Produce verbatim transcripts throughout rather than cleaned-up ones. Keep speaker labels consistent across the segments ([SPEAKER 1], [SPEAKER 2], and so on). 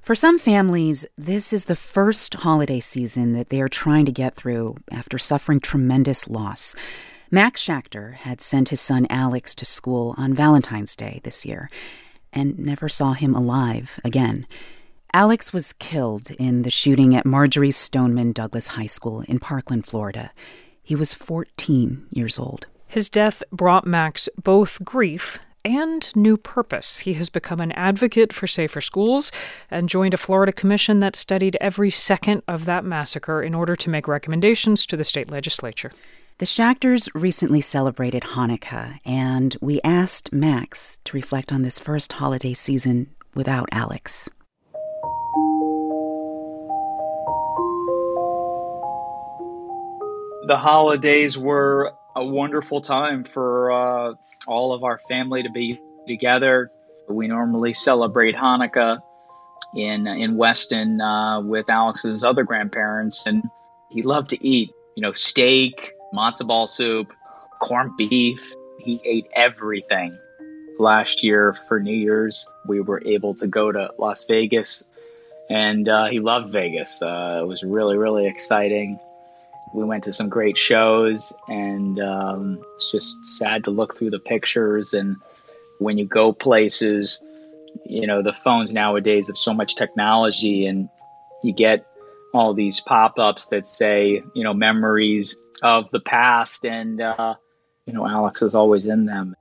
[SPEAKER 1] For some families, this is the first holiday season that they are trying to get through after suffering tremendous loss. Max Schachter had sent his son Alex to school on Valentine's Day this year and never saw him alive again. Alex was killed in the shooting at Marjory Stoneman Douglas High School in Parkland, Florida. He was fourteen years old.
[SPEAKER 2] His death brought Max both grief and new purpose. He has become an advocate for safer schools and joined a Florida commission that studied every second of that massacre in order to make recommendations to the state legislature.
[SPEAKER 1] The Schachters recently celebrated Hanukkah, and we asked Max to reflect on this first holiday season without Alex.
[SPEAKER 3] The holidays were a wonderful time for uh, all of our family to be together. We normally celebrate Hanukkah in in Weston uh, with Alex's other grandparents, and he loved to eat, you know, steak, matzo ball soup, corned beef. He ate everything. Last year for New Year's, we were able to go to Las Vegas, and uh, he loved Vegas. Uh, it was really, really exciting. We went to some great shows, and um, it's just sad to look through the pictures. And when you go places, you know, the phones nowadays have so much technology, and you get all these pop-ups that say, you know, memories of the past. And, uh, you know, Alex is always in them.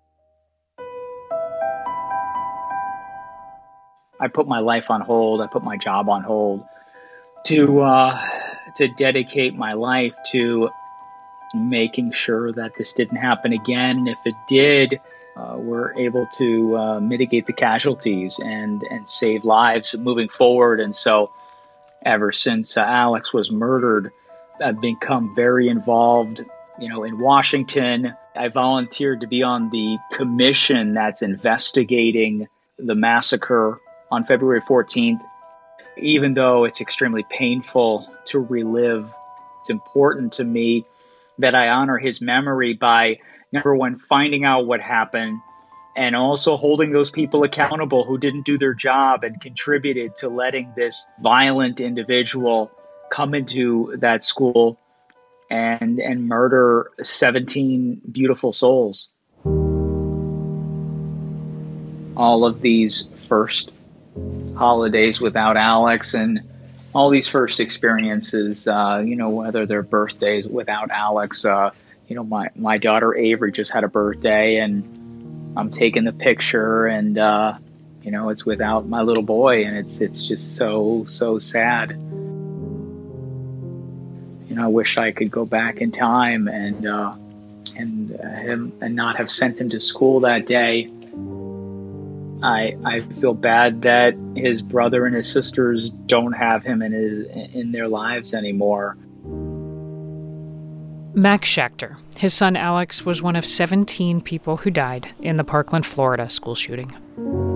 [SPEAKER 3] I put my life on hold. I put my job on hold to uh, to dedicate my life to making sure that this didn't happen again. If it did, uh, we're able to uh, mitigate the casualties and, and save lives moving forward. And so ever since uh, Alex was murdered, I've become very involved, you know, in Washington. I volunteered to be on the commission that's investigating the massacre on February fourteenth. Even though it's extremely painful to relive, it's important to me that I honor his memory by, number one, finding out what happened, and also holding those people accountable who didn't do their job and contributed to letting this violent individual come into that school and, and murder seventeen beautiful souls. All of these first holidays without Alex, and all these first experiences, uh, you know, whether they're birthdays without Alex. Uh, you know, my, my daughter Avery just had a birthday, and I'm taking the picture, and, uh, you know, it's without my little boy, and it's it's just so, so sad. You know, I wish I could go back in time and, uh, and, uh, him, and not have sent him to school that day. I I feel bad that his brother and his sisters don't have him in his in their lives anymore.
[SPEAKER 2] Max Schachter, his son Alex, was one of seventeen people who died in the Parkland, Florida school shooting.